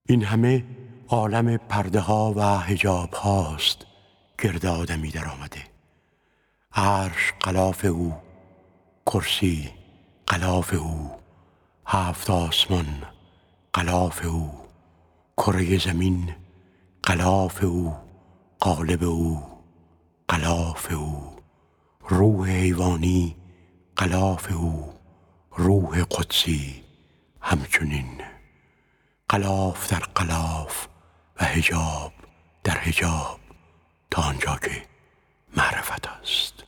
این همه عالم پرده ها و حجاب هاست گرد آدمی در آمده. عرش غلاف او، کرسی غلاف او، هفت آسمان غلاف او، کره زمین غلاف او، قالب او غلاف او، روح حیوانی غلاف او، روح قدسی همچنین. غلاف در غلاف و حجاب در حجاب تا آنجا که معرفت است.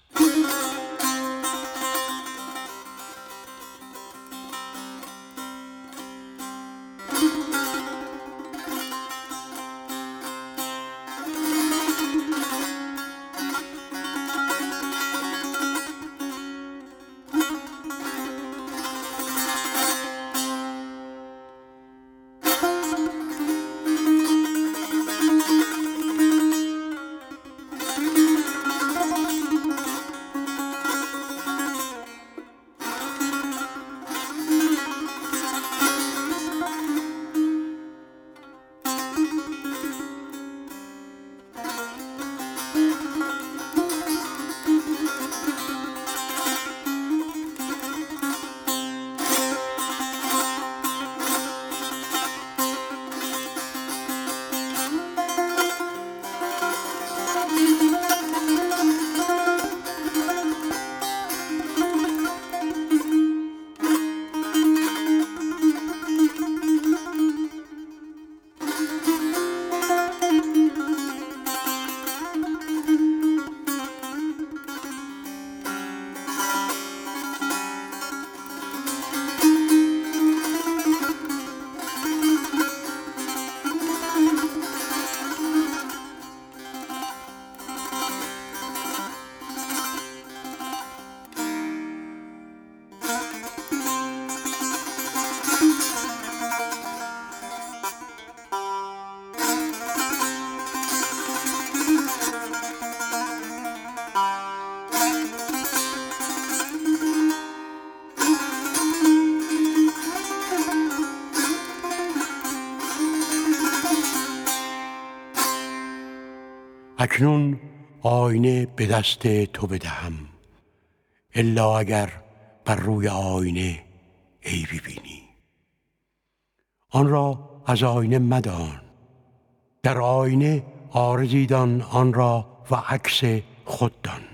اکنون آینه به دست تو بدهم، الا اگر بر روی آینه عیبی بینی. آن را از آینه مدان، در آینه عارضی دان آن را و عکس خود دان.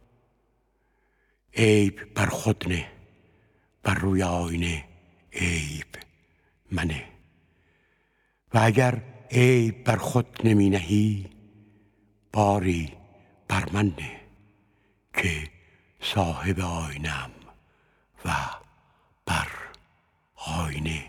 عیب بر خود نه، بر روی آینه عیب منه. و اگر عیب بر خود نمی نهی، باری بر من نه که صاحب آینم و بر آینه